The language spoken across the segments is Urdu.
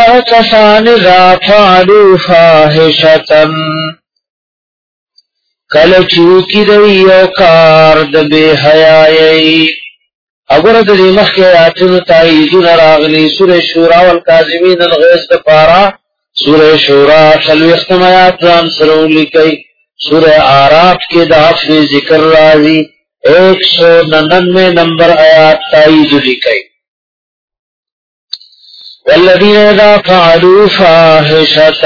کسان اذا فعلوا فاحشة کل چوکی دی یو کار د بے حیائی. اگر د دې مخکې آیاتونو تاییدونه راغلي. سورہ شورا والکاظمین الغیظ دپاره سورہ شورا 40 آیات ځان سره ولیکئ. سورہ اعراف کې د عفو ذکر راځي. 199 نمبر آیات تایید لیکئ. والذین اذا فعلوا فاحشة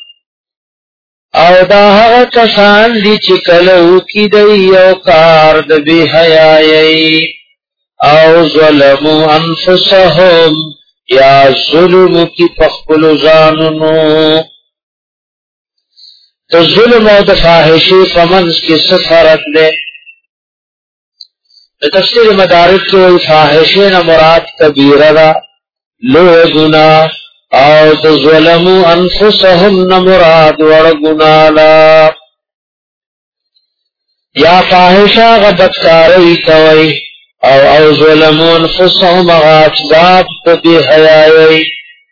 او دا هغه کسان دي چې کله وکړي دی یو کار د بې حیايۍ او ظلموا انفسهم یا ظلم کی پخپل ځانونو. د ظلم او د فاحشې په منځ کې څه فرق دی؟ د تفسیر مدارک کې فاحشې نه مراد کبیره ده، لوی ګناه، او د ظلموا انفسهم نه مراد وړ ګناه ده. یا فاحشه غبطکاری کوي او ظلموا انفسهم غاسبات په بې حیايۍ.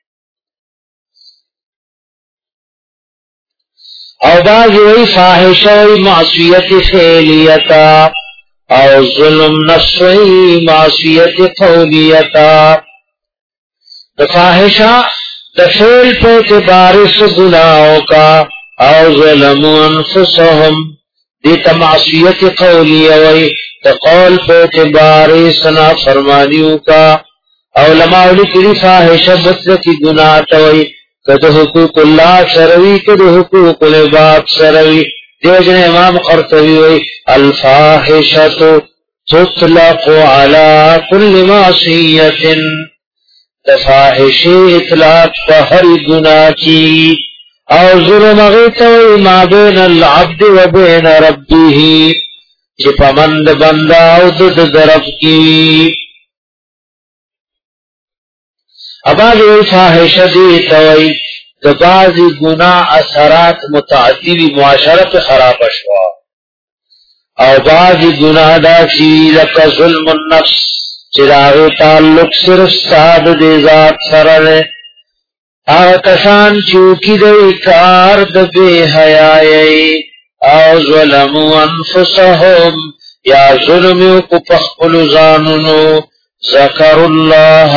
او بعضی وی فاحشه وی معصیت فعلیتا او ظلم نفسی معصیت قولیتا. د فاحشه د فعل په اعتبار سے گناہوں کا او ظلموا انفسهم دیتا معصیت قولیه وی د قول په اعتبار سنا فرمانیوں کا. علماء لکلی فاحشه مطلق گناہ توی کد حقوق اللہ سروی کد حقوق العباد سروی. دیجن امام قرطبی وی الفاحشة تطلق على كل معصیت. فاحشی اطلاق پا ہر گناہ کی او ظلم غیتوی ما بین العبد و بین ربه چپا مند بندہ او دد درف کی. ابازی فاحشہ دیتوی دبازی گناہ اثرات متعدی معاشرت خراب شوا او بازی گناہ دا چی لکا ظلم النفس چراغ تعلق صرف ساد دے ذات سرنے. آکسان چوکی دے کار دبے حیائی او ظلموا انفسهم یا ظلمیو کو پخپل زاننو. ذکر اللہ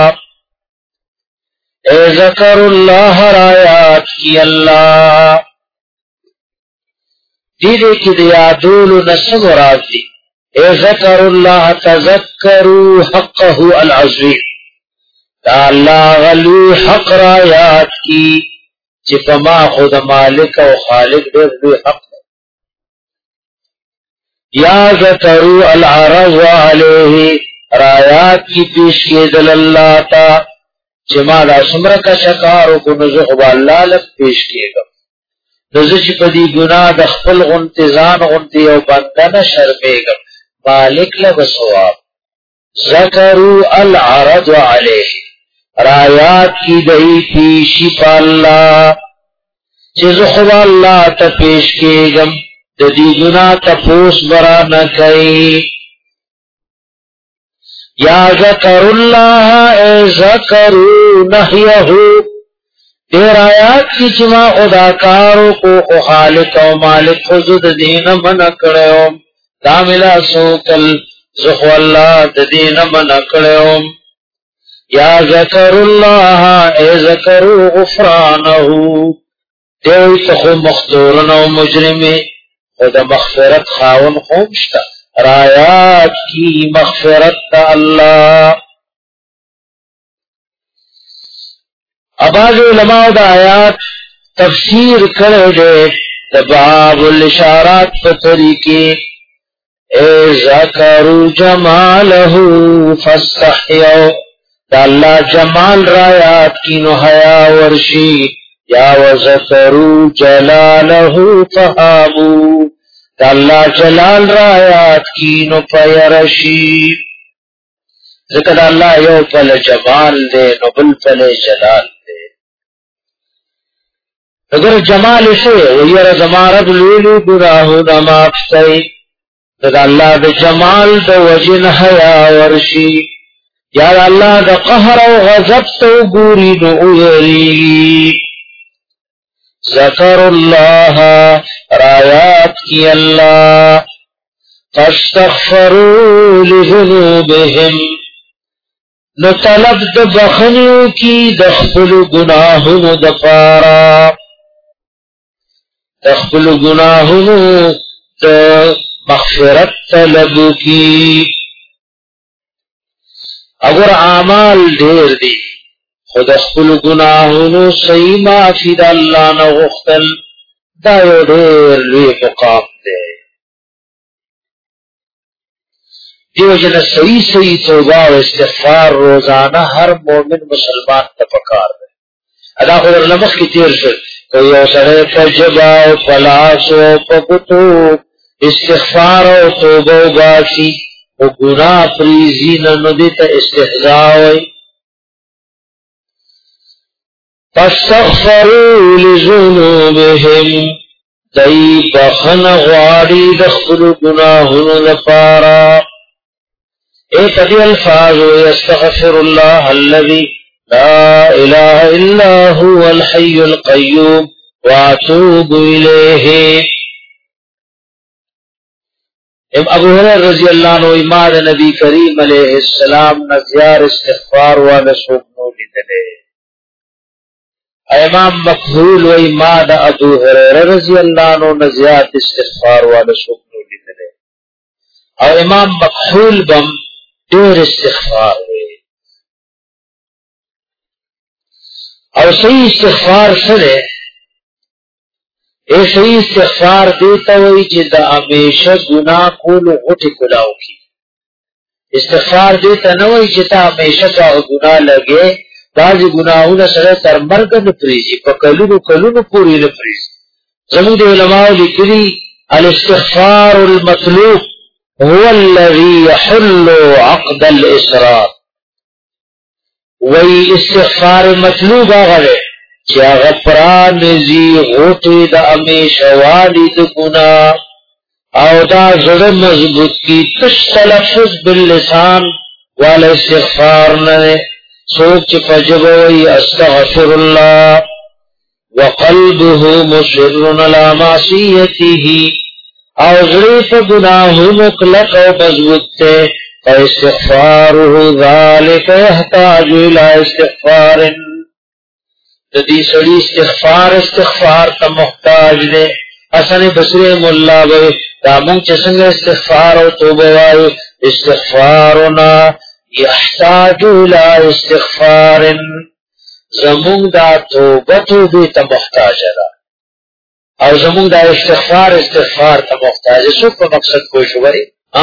اے ذکر اللہ رایات کی اللہ دیدے کی دیادول نسم راضی. اے ذکر اللہ تذکروا حقہ العظیم. دا اللہ غلو حق رایات کی چپما خود مالک و خالق دے حق. یا ذکروا العرض علیہ رایات کی پیش کے دل اللہ تا چمالا سمر کا شکارو کو نزخب اللہ لگ پیش کیے گا. نزخ پدی گناہ دخپل غنتزان غنتی و بندن شرمے گا مالک لگ سواب. ذکروا العرض علیہ رایات کی دئی پیشی پا اللہ چزخب اللہ تا پیش کیے گا دی گناہ تا پوس برا نکئی. یا ذکر اللہ اے ذکروا نحیہو دیر آیات کی چما خداکاروں کو خالق و مالک خزد دین من کرے کاملا سوکل زخو اللہ دین من کرے. یا ذکر اللہ اے ذکروا غفرانہو دیوی تخو مخدورن و مجرمی خود مغفرت خاون خومشتا رایات کی مغفرت تا اللہ. اباز علماء دا آیات تفسیر کرے دے باب الاشارات پر طریقے. اے ذکروا جمالہو فاستحیو دا اللہ جمال رایات کی نو حیا ورشی. یا وذکروا جلالہو فہابو دا اللہ جلال رایات کی نو پیرشی. ذکر اللہ یو پل جمال دے نو بل پل جلال دے. اگر جمال سے ویر زمارت لیلی گناہو نماف سی دا اللہ دا جمال دا وجن حیا ورشی. یا اللہ دا قہر و غضب تو گوری نو اویریگی ذکر اللہ رایات کی اللہ فاستغفروا لذنوبهم نو طلب د بخنیو کی دخل گناہن دفارا دخل گناہن د مغفرت طلب کی اگر اعمال ډیر دي خود خپل گناهونو صحیح معافی د الله نه غوښتل دا یو ډیر لوی مقام دی دیو جن صحیح توبه او استغفار روزانه هر مؤمن مسلمان ته پکار دی ادا خو لمخ کی تیر شو کوي او سره فجبا او فلاس او پکتو استغفار او توبه واسي او گناہ پریزین ندیتا استحضاء وی فاستغفروا لذنوبهم دی بخن غواری دخل گناہن لپارا ایک دی الفاظ یستغفر اللہ الذي لا الہ الا هو الحی القیوم واتوب الیہ ابو ہریرہ رضی اللہ عنہ امام نبی کریم علیہ السلام نزیار استغفار والا سوکنو لیدلے امام مقبول و امام ابو ہریرہ رضی اللہ عنہ نزیار استغفار والا سوکنو لیدلے اور امام مقبول بم دیر استغفار ہوئے اور صحیح استغفار سنے ایسے ہی استغفار دیتا ہوئی جدا ہمیشہ گناہ کولو غٹی کلاو کی استغفار دیتا نوئی جدا ہمیشہ کا گناہ لگے بعضی گناہون سر تر مرگ نپریزی پا کلونو پوری نپریزی زمود علماء لکلی الاستغفار المطلوب هو الذي يحل عقد الاسرار وی استغفار مطلوب آغرے چا غفران نزی غوٹی دا امیشوالی دا گناہ او دا زر مضبوط کی تش تلفظ باللسان والا استغفار ننے سوچ فجبوی استغفر اللہ وقلبه مصر على معصیته او ظریف گناہ مقلق و مضبوط تے فاستغفاره ذالک يحتاج الى استغفار دی سڑی استغفار تا محتاج دے حسن بصری مولا بے دامن چسنگ استغفار و توبوائی استغفارنا یحتاج الى استغفار زمون دا توبتو بھی تا محتاج دا او زمون دا استغفار تا محتاج سو پر مقصد کوئی شوئی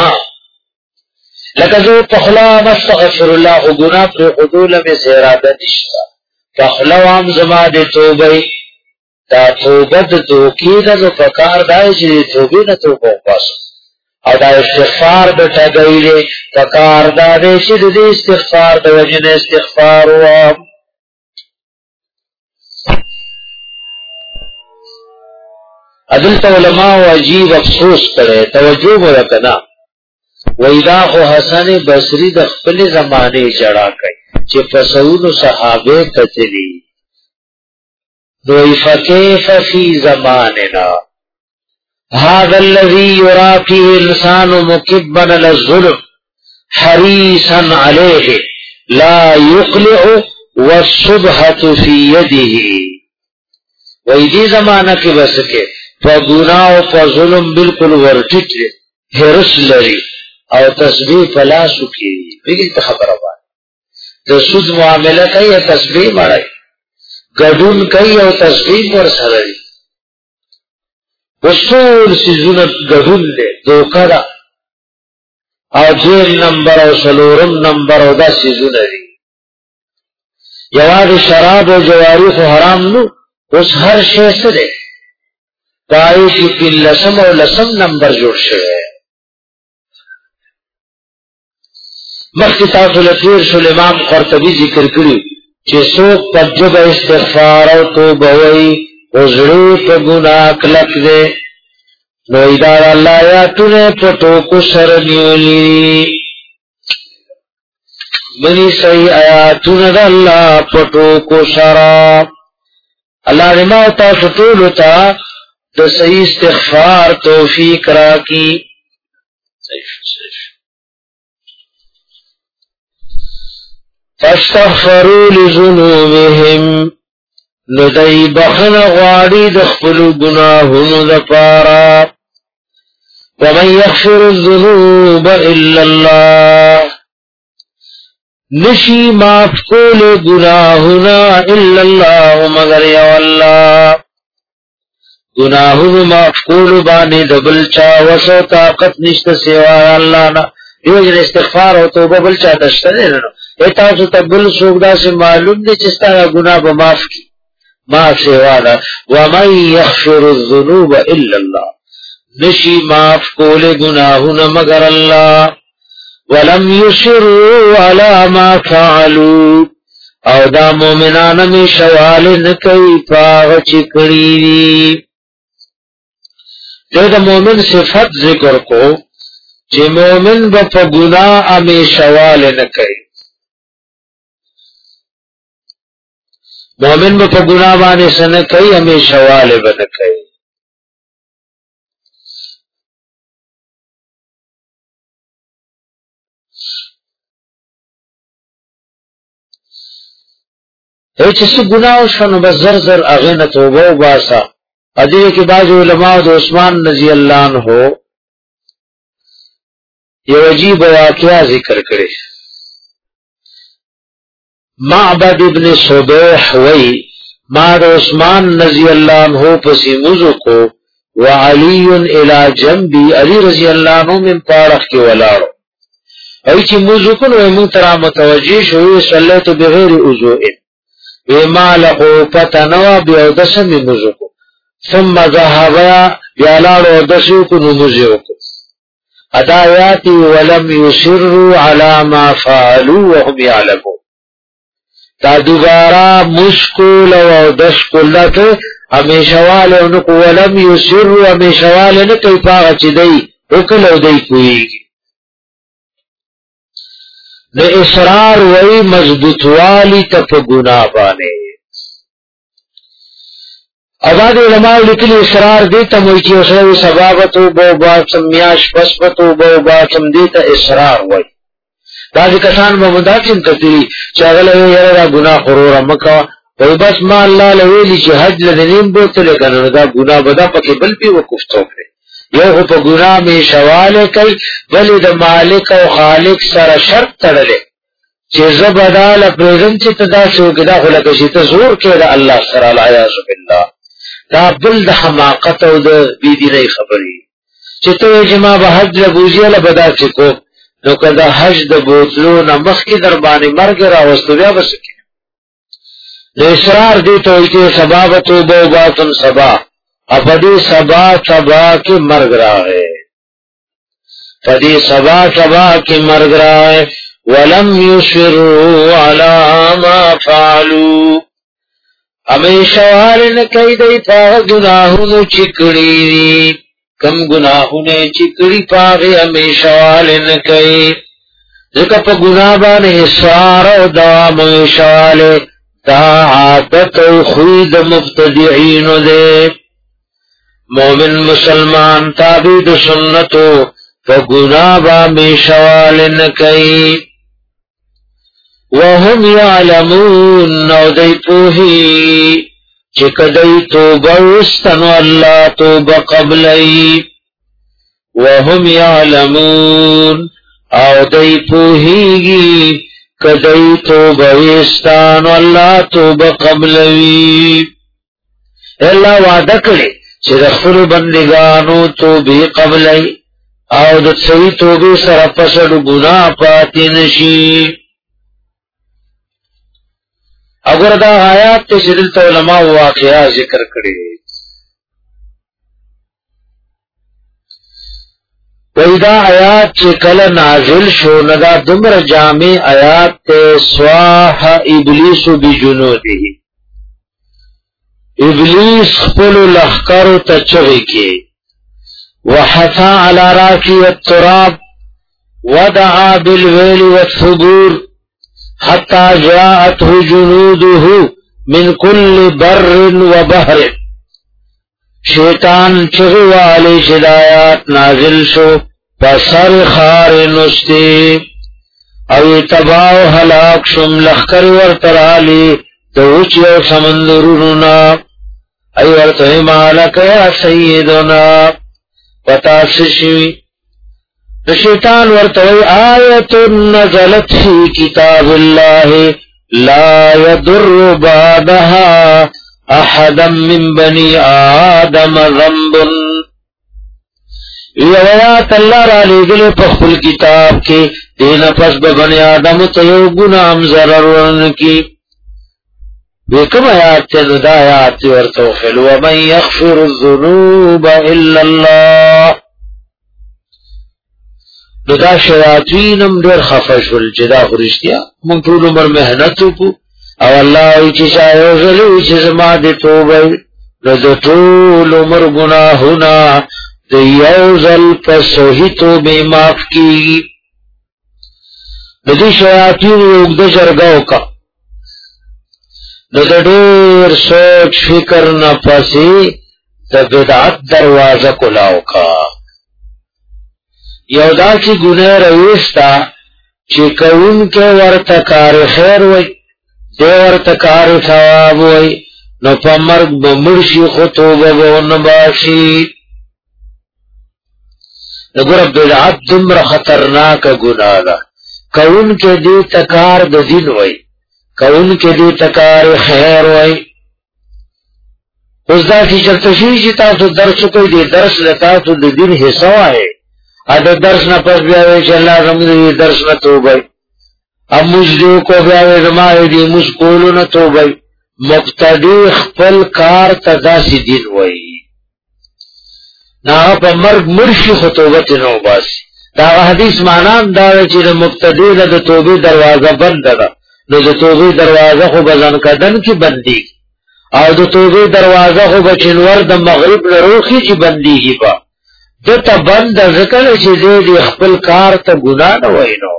لکہ جو پخلا مستغفر اللہ و گناہ پر قدول میں زیرادہ نشتا فخلوام زما دے توبے دا توبت دوکی دا جو پکار دائی چی دے توبی نا توبہ پاس او دا استغفار بٹا گئی دے پکار دا دے چی دے استغفار دا وجن استغفار وام عدلت علماء و عجیب افسوس کرے توجہ مرکنا ویدا خو حسن بصری دا خپل زمانے جڑا کئی چی فسعون صحابے قتلی دوئی فکیف فی زماننا هذا الذي يرى فيه الانسان مكبا للظلم حريصا عليه لا يقلع والصبحة في يده ویدی زمانہ کی بس کے فگناہ و فظلم بالکل ورٹٹ حرس لری او تسبیح فلاسو کی بگی خبر آباد د سود معاملہ کوي او تسبیح مړای ګډون کوي او تسبیح ور سره دي وصول سيزونه ګډون دي دوکړه او دیم نمبر او سلورم نمبر او دا سيزونه دي یواد شراب او جواری خو حرام نو اوس هر شی څه دي پای کې لسم او لسم نمبر جوړ شوی مخی تاسو لطیر شل امام قرطبی ذکر کری چه سوک پر جب استغفار و توبوئی وزرو پا گناہ کلک دے نو ادار اللہ یاتونے پتو کو سرنیولی منی صحیح آیاتون دا اللہ پٹو کو سرا. اللہ رما تاسو ټولو ته د صحیح استغفار توفیق راکړي. فاستغفروا لذنوبهم نو دای بخنه غواړي د خپل ګناهونو لپاره. ومن يغفر الذنوب الا الله نشی معاف کول گناہنا الا اللہ مگر یو اللہ. گناہنا معاف کول بانی دبل چا وسو طاقت نشت سوا اللہ نا. دیوجن استغفار ہو توبہ بل چا دشتا دینا نو ایتا سو تبل سوگدا سے معلوم دے چستا گناہ با معاف کی معاف سوا دا. ومن یغفر الذنوب الا اللہ نشی معاف کول گناہنا مگر اللہ. ولم يصروا على ما فعلوا او دا مومنان میں شوال نکئی پاغ چکڑی دی. جو دا مومن صفت ذکر کو چی مومن با پا گناہ میں شوال نکئی. مومن با پا گناہ بانے سنکئی ہمیں شوال بنکئی. چسی گناہ شنو بس زر زر اغین توبہ و باسا. ادیو کی بعض علماء دو عثمان رضی اللہ عنہ یہ عجیب واقعہ ذکر کرے. معبد ابن صبیح وی ما دو عثمان رضی اللہ عنہ پسی مزو کو وعلی الى جنبی علی رضی اللہ عنہ من پارخ کے ولارو ایچی مزو کن ویمون ترا متوجیش ہوئی صلیتو بغیر عضوئن وما لقو فتنوا بیودسم مزکو ثم ذهبا بیالار ودسوکو نمزیوکو. ادایاتی ولم یسروا على ما فعلوا وهم یعلمون. تا دوبارہ مشکل و دشکلت ہمیشوال انکو ولم یسروا ہمیشوال انکو پاغا چی دی اکل او دی کوئیگی. نو اصرار وی مضبوط والی تپ گناہ بانے. اباد علماء لکلی اصرار دیتا موچی اصرار سبابتو بو باسم میاش پسپتو بو باسم دیتا اصرار وی. بعضی کسان با مداکن کتلی چاگل یرا دا گناہ خرورا مکا وی بس ما اللہ لویلی چی حج لدنیم بوتا لکنو دا گناہ بدا پکی بل پی وکفتو کرے. یو په ګناه می شواله کوي بلې د مالک او خالق سره شرط تړلې چې زبدال پرېږم چې تدا شو کدا خلک شي ته زور کې د الله سره العیاذ بالله. دا بل د حماقت او د بيدینۍ خبرې چې ته جما به حج لبوزیه لبدا چې کو نو کدا حج د بوتلو نه مخکې در باندې مرګ راوستو بیا وسکه. د اصرار دي ته چې سبابتو بو باتم سبا اپدی سبا سبا کی مرگ رہا ہے. پدی سبا سبا کی مرگ رہا ہے. ولم یسروا علی ما فعلوا ہمیشہ والے نے کئی دی پاغ گناہوں چکڑی دی. کم گناہوں نے چکڑی پاغی ہمیشہ والے نے کئی ذکر پا گناہ بانے اصرار و دوام ہمیشہ والے دا عادت و خود مبتدعین دے. مومن مسلمان تابید سنتو فگناہ با میشوال نکئی. وهم یعلمون نو دی پوہی چک دی توبہ وستنو اللہ توبہ قبلی. وهم یعلمون او دی پوہی گی کدی توبہ وستنو اللہ توبہ قبلی. اللہ وعدہ کرے چې د خپل بندگانو توبې قبلای او د صحیح توبې سره پسړو ګناه پاتې نشي. اگر دا آیات ته چې دلته علماء واقعا ذکر کړي ویدا آیات چې کله نازل شو ندا دمر جامع آیات ته سواح ابلیس بجنوده. ابلیس خپل لخکر تچغی کی وحثا علی راکی التراب ودعا بالویل والثبور حتی جاءته جنوده من كل بر و بحر شیطان چغوالی شدایات نازل شو پسر خار نستی او تباو حلاک شم لخکر ورطرالی دوچ یو سمندروننا ای ورطوی مالک یا سیدنا پتاسشوی شیطان ورطوی آیت نزلت فی کتاب اللہ لا يضر بعدها احدا من بنی آدم ذنب یویات اللہ را لگلے پخپل کتاب کے دین پس بنی آدم تیو گنام ضرر ورن کی بیکم آیات تید آیات ورطوخل ومن یغفر الذنوب الا اللہ دا شیاطینم دیر خفشول چدا خورشتیا من طول عمر محنتو کو او اللہ وی چی شایو ظلوی چی زما دی توبای نو دا طول عمر گناہونا دا یوزل پسوہی توبی معاف کی نو دی شیاطین اگد جرگاو کا نو دا دیر سوچ فکر نپسی دا بدعت دروازہ کلاو کا یو دا چی گناہ رویستا چی کون کے ورتکار خیر وی دے ورتکار ثواب وی نو پا مرگ بمرشی خطوبہ بونباشی نگو رب بدعت دمر خطرناک گناہ دا کون کے دی تکار دا دین وی کون کے دی تکار خیر وی اس دا سی چرتشی چی تاسو درس کوئی دی درس لتاسو دی دین حصہ ہے ادا درس نہ پس بیاوے چا اللہ زمدی درس نہ توبائی اب مجدیو کو بیاوے زمائی دی مسکولو نہ توبائی مقتدی خپل کار تداسی دین وئی نا پا مرگ مرشی خطوبت نو باسی دا حدیث معنام داوے چی دا مقتدی دا توبی دروازہ بند دا نو دا توبی دروازہ خو بزن کدن کی بندی او دا توبی دروازہ خو بچنور دا مغرب نروخی چی بندی ہی با دتا بند ذکر چی دی خپل کار تا گناہ نوائی نو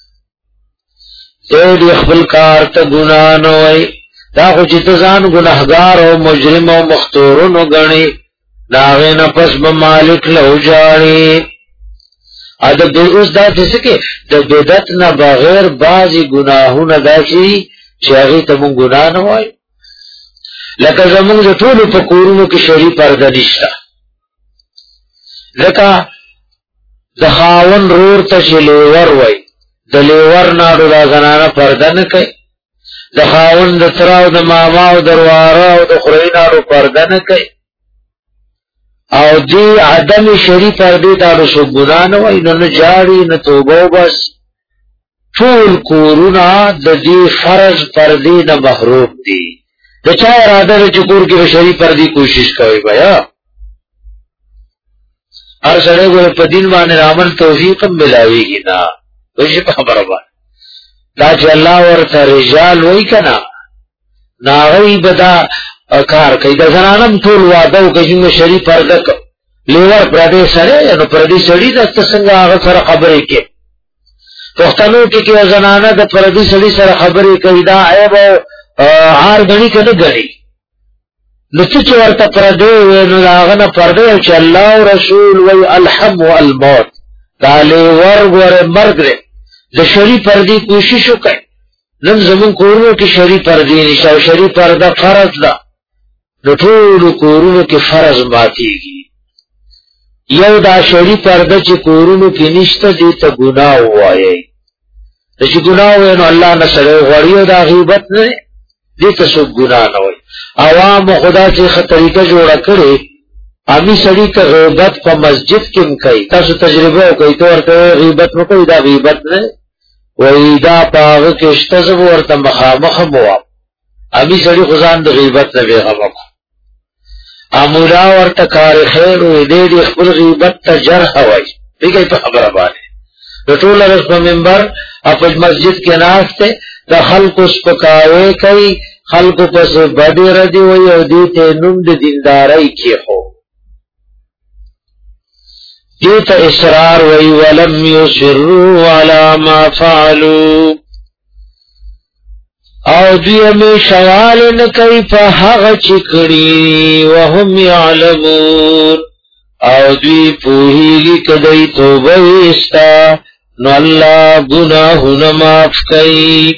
دی خپل کار تا گناہ نوائی دا خو چی تزان گناہگار و مجرم و مختورن و گنی داغین پس بمالک لہو جاری ادا اس دا تسکے دا بدت نا بغیر بازی گناہون دا چی چی اغی تا من گناہ نوائی لکه زمونږ د ټولو په کورونو کې شری پرده نشته لکه د خاون رور ته چې لیور وای د لیور ناړو دا زنانه پرده نه کوي د خاون د تر او د ماما او درواره او د خوري ناړو پرده نه کوي او دی عدم شری پرده دا شو ګنا نه وای نو نه جاړي نه توبه بس ټول کورونه د دې فرض پردې نه محروم دي د چا اراده چې کور کې شری پردې کوشش کوي بیا هر سره ګور په دین باندې عمل توفیق ملاويږي نه وشي په خبره باندې دا چې الله ورته رجال وای کنا ناغي بدا کار کوي د زنانم ټول واده او کوي شری پرده کو لیور پردې سره نو پردې سړي د څنګه هغه سره خبرې کوي پښتنو کې زنانه د پردې سړي سره خبرې کوي دا عیب عار غني کنه غني نو چې ورته پردې نو هغه نه پردې چې الله او رسول وی الحم والموت دا لیور ور مرګ د شری پردې کوشش وکړي نن زمون کورونو کې شری پردې نشو شری پرده فرض ده د ټول کورونو کې فرض ماتيږي یو دا شری پرده چې کورونو کې نشته دي ته ګناه وایي چې ګناه وای نو الله نه سره غوړیو دا غیبت نه دي ته څو ګناه نه وای عوام خدا چې طریقه جوړه کړي امي سړي ته غیبت په مسجد کې کوي تاسو تجربه کوي ته غیبت نو کوي دا غیبت نه وای دا پاغه کې شته ورته مخامخ مو امي سړي خدان د غیبت نه بیغمه امورا ورته کار خیر وي دې خپل غیبت ته جرح وای دغه په خبره باندې د ټول رس په منبر خپل مسجد کې ناشته د خلکو سپکاوي کوي خلکو پس باندې ردی وي او دې ته نوم د دیندارۍ کې هو دې ته اصرار وي ولم يصروا على ما فعلوا او دوی می شوال نکوي په هغه چکړي وهم يعلمون او دوی پوهیږي کدی توبه وستا نو الله گناهونه معاف کوي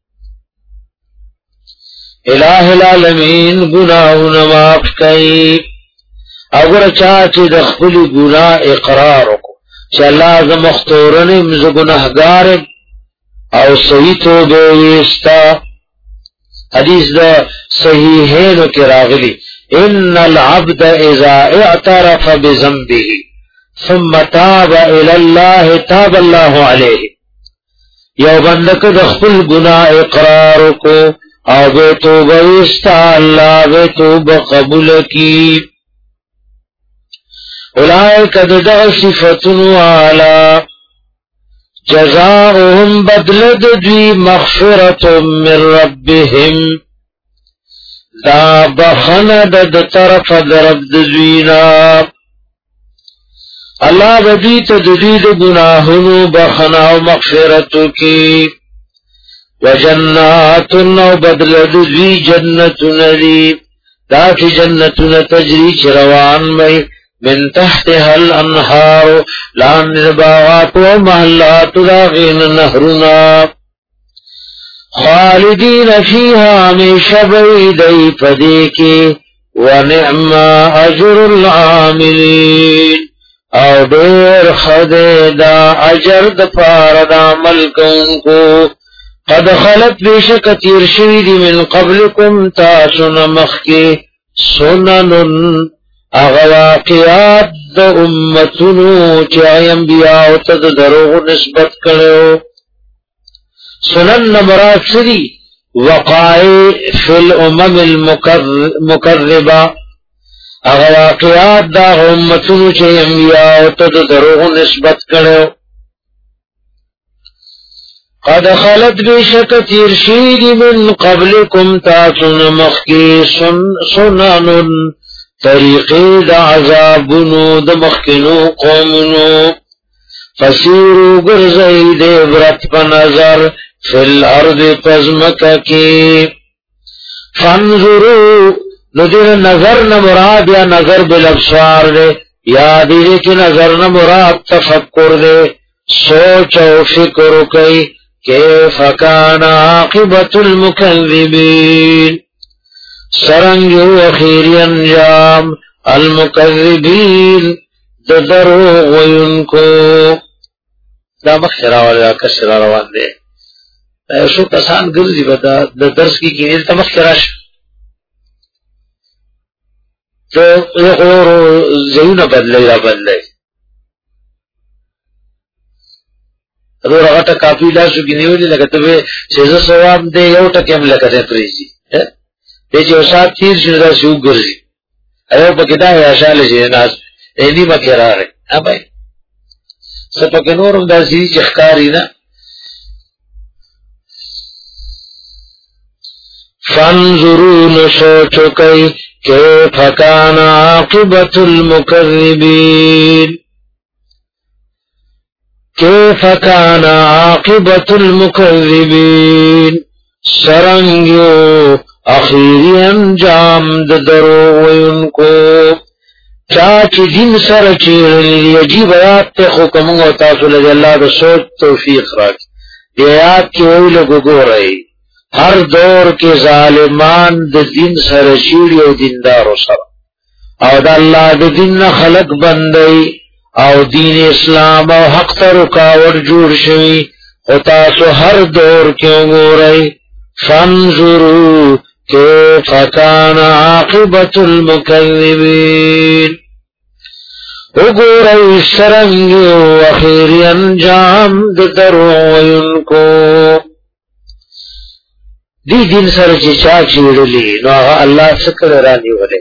الہ العالمین گناهونه معاف کوي اگر چا چې د خپل ګناه اقرار وکړي چې الله ز مختورن مز گناهګار او صحیح توبه وستا حدیث دا صحیحین کی راغلی ان العبد اذا اعترف بذنبه ثم تاب الى الله تاب الله عليه یو بندک د خپل گناہ اقرار کو او به توبه وستا الله به توبه قبول کی اولئک د صفاتن والا جزاؤهم بدلد دوی مغفرة من ربهم دا بخند د طرف درب دوینا اللہ بدی تدید گناہنو بخنا و مغفرتو کی وجناتن و بدلد دوی جنتن دی دا کی جنتن تجری چروان میں من تحتها الانهار لان الباغات ومحلات داغين نهرنا خالدين فيها من شبيدي فديك ونعم اجر العاملين او دير خديدا اجر دفار عمل كونكو قد خلت بشك تيرشيد من قبلكم تاسن مخي سنن اغواقیات د امتونو چې انبیاء او ته دروغ نسبت کړو سنن مراد سری وقائع فی الامم المکذبه اغواقیات د امتونو چې انبیاء او ته دروغ نسبت کړو قد خلت بشک تیرشید من قبلکم تاسن مخکی سنن طریقی دا عذابنو دا مخکنو قومنو فسیرو گرزئی دے برت پا نظر فی الارض پزمکا کی فانظرو ندیر نظر نمراد یا نظر بالابصار دے یا دیرے کی نظر نمراد تفکر دے سوچ و فکر کئی کیف کان عاقبت المکذبین سرنگ اخیری انجام المکذبین دروغ وینکو دا مخشراوالی دا کشرا روان دے شو کسان گرزی بدا دا درس کی کینیل تا مخشراش تو اخور زیون بدلی را بدلی رو رغتا کافی لاسو کینیولی لکه تو سیزا سواب دے یو ٹکیم لکتا پریزی دیچه وسات تیر شنو دا سیو گرزی ایو پا کتا ہے اشال جی ناس اینی مکی را رہے بھائی سپک نورم دا سیدی چخکاری نا فانظرون سوچو کئی کیف کان عاقبت المکذبین کیف کان عاقبت المکذبین سرنگیو اخیری انجام د دروغ وینکو چاچی دین سر چیرلی عجیب آیات تے خوکمونگ و تاسو لگی اللہ دا سوچ توفیق راک دی آیات کی وی لگو گو رئی ہر دور کے ظالمان دا دین سر چیری و دیندارو سر او دا اللہ دا دین خلق بندئی او دین اسلام او حق تا رکاوٹ جوڑ شوی و تاسو ہر دور کیوں گو رئی فانظرو کیف کان عاقبت المکذبین اگوری سرنگی و اخیری انجام دروغ وینکو دی دین سر چی چاچی ڈلی نو آغا اللہ سکر رانی ولے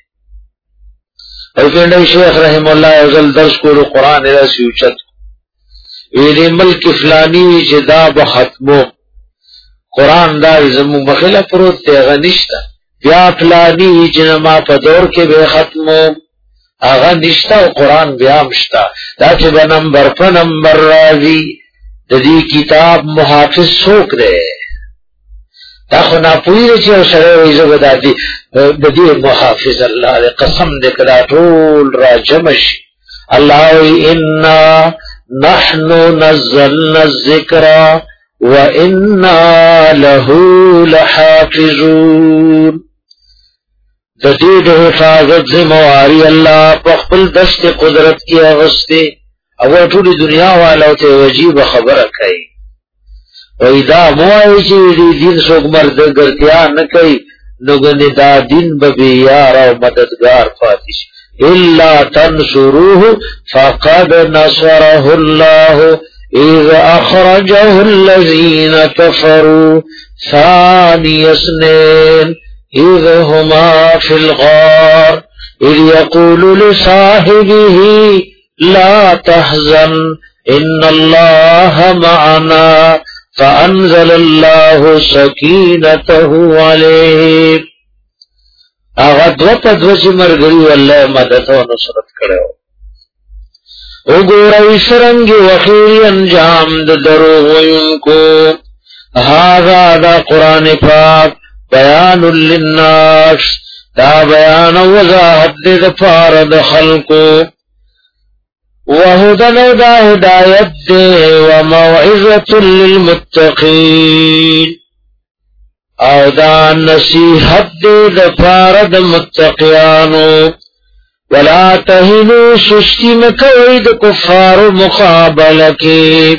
او کنڈی شیخ رحم اللہ ازل درس کو قرآن ایسی اچت ویلی ملک فلانی چی دا بختمو قرآن دا زمو مخیلہ پروت تے غنشتا بیا پلانی جنما پا دور کے بے ختمو آغا نشتا و قرآن بیامشتا دا چه با نمبر پا نمبر رازی دا دی کتاب محافظ سوک دے دا خو ناپوهي ده چې یو سړی وایي زه به د دې محافظ الله دی، قسم دی که دا ټول را جمع شي. الله وایي انا نحن نزلنا الذکر وَإِنَّا لَهُ لَحَافِظُونَ. د دې د حفاظت ذمہواری الله په خپل دست قدرت کې اغسته او ټول دنیا والو ته واجب خبره کوي. او دا موایي چې دین څوک مرد ګرځیا نه کوي نو ګنې دا دین به یار او مددگار پاتې شي. الا تنصروه فقد نصره الله إذ أخرجه الذين كفروا ثاني اثنين إذ هما في الغار إذ يقول لصاحبه لا تحزن إن الله معنا فأنزل الله سكينته عليه. أغدوة دوش مرگری والله مدد و نصرت کرو. وګورئ سرنګ وخیر انجام د دروغ وینکو. هذا دا قرآن پاک بیان للناس، دا بیان وضاحت دې د پاره د خلقو، وهدى دا هدایت دې وموعظة للمتقین، او دا نصیحت دې د پاره د متقیانو. ولا تهنوا سستی مکوئی د کفار مقابله کی،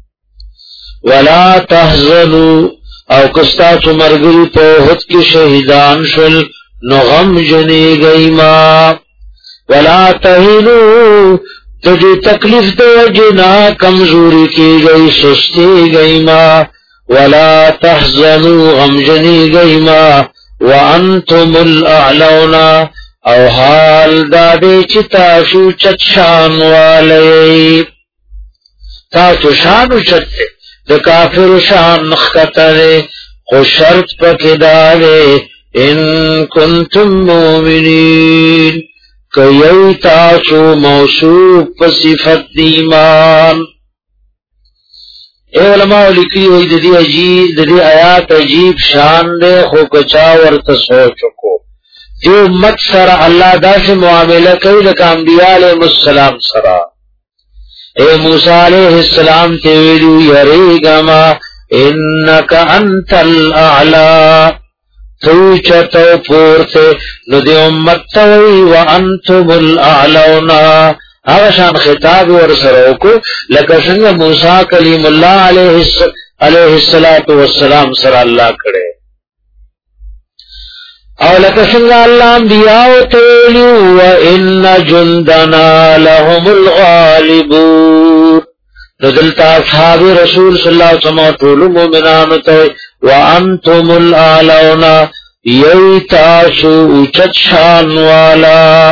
ولا تحزنوا او کستاسو مرگری پوہت کی شہیدان شل نو غم جنی گئی ما. ولا تهنوا تجی تکلیف دو جنا کمزوری کی گئی سستی گئی ما. ولا تحزنوا غم جنی گئی ما وانتم الاعلونا او حال دادے چتا شو چت شان والے. تاسو شانو چتے د کافر شان نخکتنے خو شرط پکدارے ان کنتم مومنین کئی تاسو موصوف پصفت دیمان. اے علماء لکھی ہوئی دی آیات عجیب شان دے خو کچا ورت سوچو کو. دی امت سره الله داسې معامله کوي لکه انبیاء علیهم السلام سره. اے موسی علیہ السلام ته ویلو یریګما انک انت الاعلى تو چتو پورته نو دی امت ته وانتم الاعلون. هغه شان خطاب ور سره وکړو لکه څنګه موسی کلیم الله علیه السلام سره الله کړه، او لکه څنګه الله انبیاء ته ویلو وان جندنا لهم الغالبون. دلته اصحاب رسول صلی الله علیه وسلم ټول مومنانو ته وانتم الاعلون یتاسو اوچت شان والا،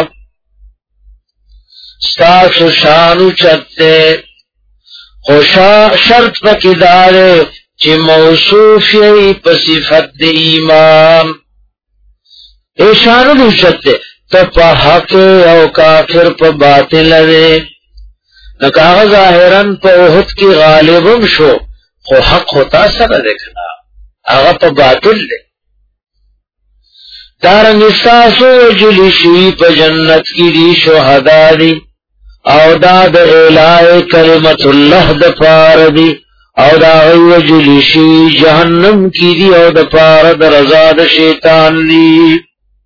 ستاسو شان اوچت ده. خوشا شرط پکې دار چې موصوف یې په صفت د ایمان. ایشانو دوشت دے تا پا حق او کافر پا باطل دے. نکاغ ظاہران پا احد کی غالبم شو خو حق ہوتا سر دیکھنا آغا پا باطل دے. دارنگ استاسو جلی شوی پا جنت کی دی شہدہ دی او دا دا اعلائی کلمت اللہ دا پار دی او دا غیو جلی شوی جہنم کی دی او دا پار دا رضا دا شیطان دی.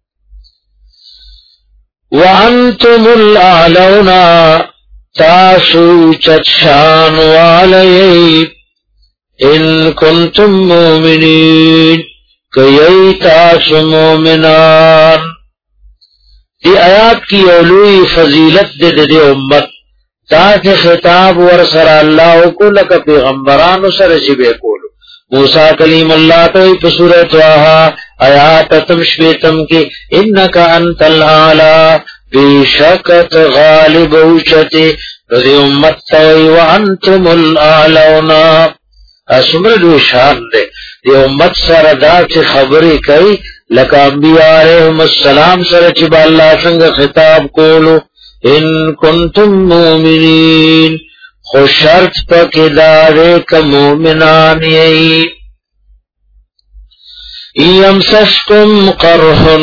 وانتم الاعلون تاسو چتشان والی ان کنتم مومنین کئی تاسو مومنان. دی آیات کی اولوی فضیلت دے امت تاکہ خطاب ورسر اللہ کو لکا پیغمبران سر جبے کولو. موسیٰ کلیم اللہ توی پسورة طه آیات تمشویتم کی انکا انت العالی بیشکت غالب اوچتی رضی امت توی وانتم الاعلونا. اسمر دو شان دے دی امت سر دا چی خبری کئی لکا انبیاء علیہم السلام سر چی با اللہ سنگ خطاب کولو ان کنتم مومنین خو شرط پاکی دارے کا مومنان یہی. یمسسکم قرحن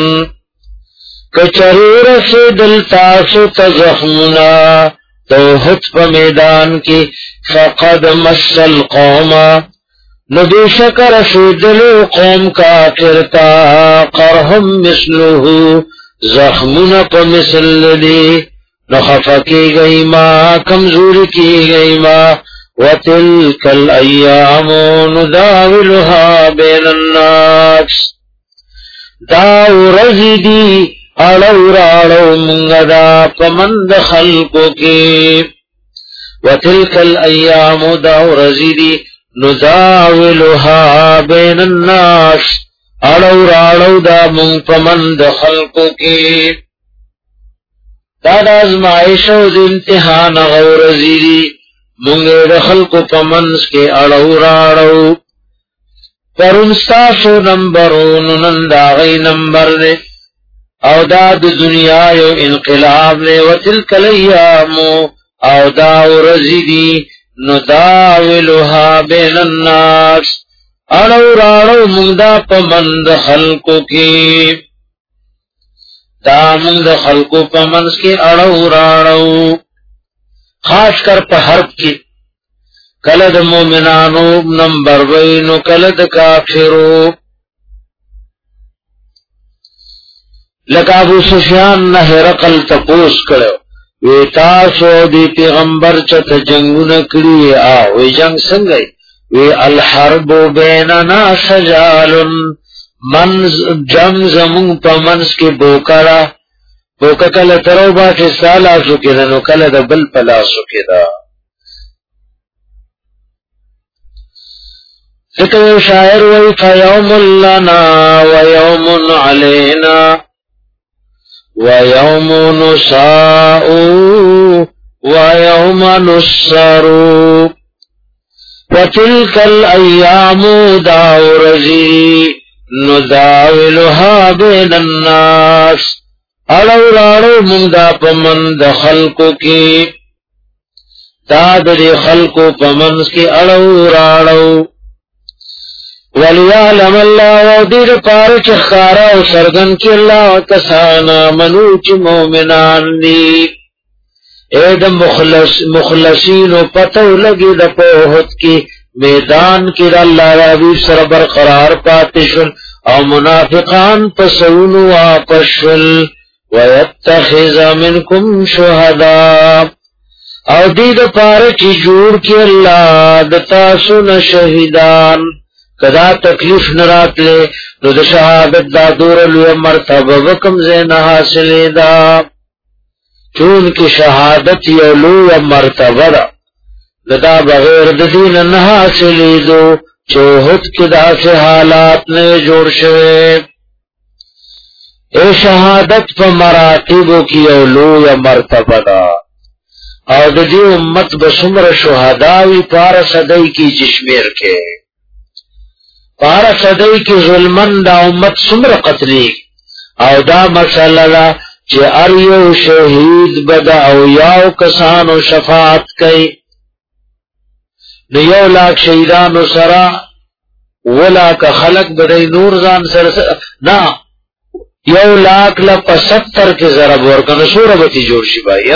کچرور سے دل تاسو تزخمنا توحد پا میدان کی فقد مسل قوما نبی شکر سے دل قوم کافرتا قرحم مثلہو زخمنا پا مثل دی نخفا کی گئی ما کمزور کی گئی ما وَتِلْكَ الْأَيَّامُ نُدَاوِلُهَا بَيْنَ النَّاسِ داو رزدی اڑو راڑو منگدا پمند خلقو کی وَتِلْكَ الْأَيَّامُ داو رزدی نُدَاوِلُهَا بَيْنَ النَّاسِ اڑو راڑو دا منگ پمند خلقو کی داد ازمائش و امتحان غور رزدی منگے دخل کو پمنس کے اڑو راڑو پرنستاسو نمبرون ننداغی نمبر دے او داد دنیا یو انقلاب دے وتلک الایامو او داو رزیدی نداولها بین الناس اڑو راڑو منگدا پمند خلقو کی دا منگد خلقو پمنس کے اڑو راڑو خاص کر په حرب کې کله د مومنانو نمبر وینو کله د کافرو لکه ابو سفیان نه هرقل تپوس کړو وی تاسو دی پیغمبر چته جنگونه کړی او وی جنگ څنګه وی الحرب بیننا سجال من جنگ زمون په منس کې بوکرا بوکا کل ترو باقی سالاسو کی دا نو کل دا بل پلاسو کی دا ذکر شاعر وی فیوم لنا ویوم علینا ویوم نساؤ ویوم نسرو وتلک الایام داو رزی نداولها بین الناس اڑو راڑو منگدا پمند خلقو کی داد دی خلقو پمنس کی اڑو راڑو ولیعلم اللہ و دیر پارچ خارا و سرگن کی اللہ کسانا منوچ مومنان دی اید مخلصین و پتو لگی دا پوہت کی میدان کی دا اللہ رابیب سر برقرار پاتشن او منافقان پسون واپشن وَيَتَّخِذَ مِنْكُمْ شُهَدَاءَ او دید پارچی جوڑ کی اللہ دتاسو نشہدان کدا تکلیف نرات لے نو دا شہادت دا دور لوی مرتبہ وکم زین حاصلی دا چون کی شہادت یو لوی مرتبہ دا بغیر دین نحاصلی دو چوہد کی دا سے حالات نے جوڑ شوے اے شہادت پا مراتبو کی اولو یا مرتبہ دا او دا دی امت بسمر شہداوی پارا صدی کی جشمیر کے پارا صدی کی ظلمن دا امت سمر قتلی او دا مسئلہ دا چی اریو شہید بدا او یاو کسانو شفاعت کئی نیو لاک شہیدانو سرا ولاک خلق بدای نور زان سر نا یو لاک لپا 70 کے ضرب ورکن سوربتی جوڑ شی بھائی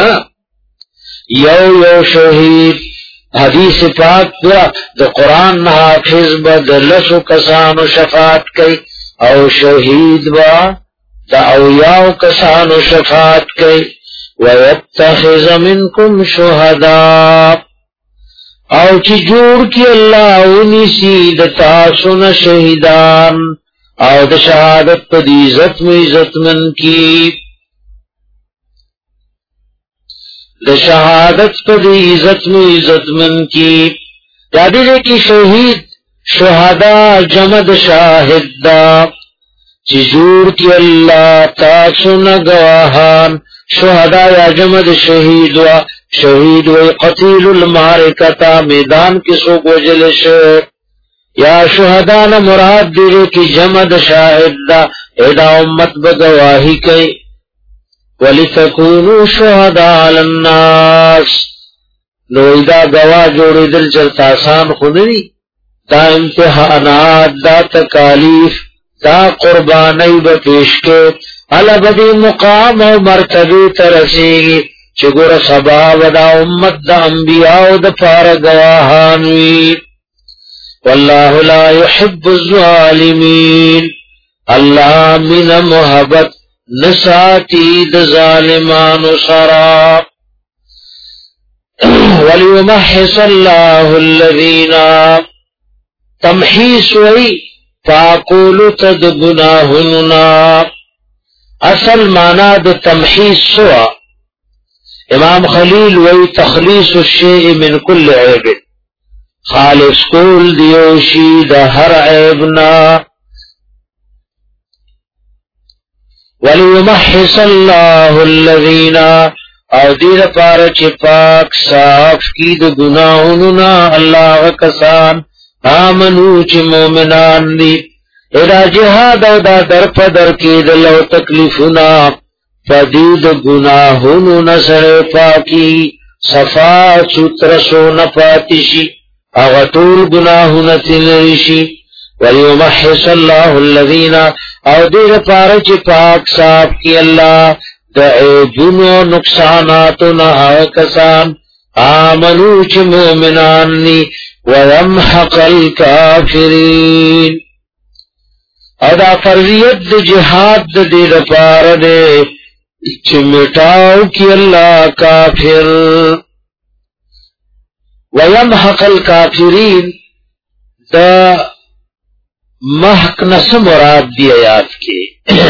یو شہید حدیث پاک دا قرآن حافظ با دا لسو کسانو شفاعت کئی او شہید با دا اویاو کسانو شفاعت کئی وَيَتَّخِذَ مِنْكُمْ شُهَدَاءَ او چی جوڑ کی اللہ انیسی دا تاسون شہیدان او دا شہادت پا دی عزت میں عزت من کی دا شہادت پا دی عزت میں عزت من کی یادی دے کی شہید شہداء جمد شاہد دا چی جوڑ کی اللہ تاسون گواہان شہداء یا جمد شہید و شہید و قتیل المعرکتا میدان کسو کو جلش یا شہدان مراد دیرے کی جمد شاہد دا ایدا امت بگواہی کئی وَلِتَكُونُوا شُهَدَاءَ عَلَى النَّاسِ نو ایدا گواہ جوڑی دل چلتا آسان خودنی دا امتحانات دا تکالیف دا قربانی با پیش کے علا بدی مقام و مرتبی ترسیگی چگور سبا و دا امت دا انبیاء دا پار گواہانوی واللہ لا يحب الظالمین اللہ من محبت نساتی دا ظالمان سرا وَلِيُمَحِّصَ اللَّهُ الَّذِينَ تمحیص وی فاقولو تد گناہننا اصل معنی دا تمحیص سوا امام خلیل وی تخلیص الشیء من کل عیب خالص کول دیوشی دا ہر عیبنا وَلِيُمَحِّصَ اللَّهُ الَّذِينَ او دیر پارا چی پاک صاف کی دا گناہننا اللہ کسان آمنو چی مومنان دی ادا جہاد او دا در پدر کی دلو تکلیفنا فدید گناہنو نسر پاکی صفا سترسو نپاتشی اغطول گناہن تنرشی وَلِيُمَحِّصَ اللَّهُ الَّذِينَ او دیر پارا چی پاک صاف کی اللہ دا عیبونو نقصاناتنا کسان آمنو چی مومنانی وَيَمْحَقَ الْكَافِرِينَ او دا فرضیت دا جہاد دا دیر پار دے چی مٹاو کی اللہ کافر وَيَمْحَقَ الْكَافِرِينَ دا محق نس مراد دی آیات کے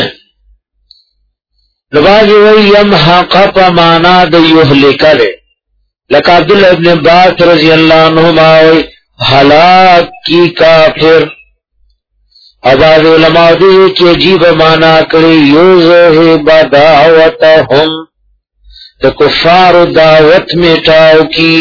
نباجی وی یمحق پا مانا دا یحلکا دے لکہ عبداللہ ابن عباس رضی اللہ عنہما وی ہلاک کی کافر اباز علماء دے چی عجیب مانا کری یوزہ بدعوتہم دا کفار دعوت میٹاو کی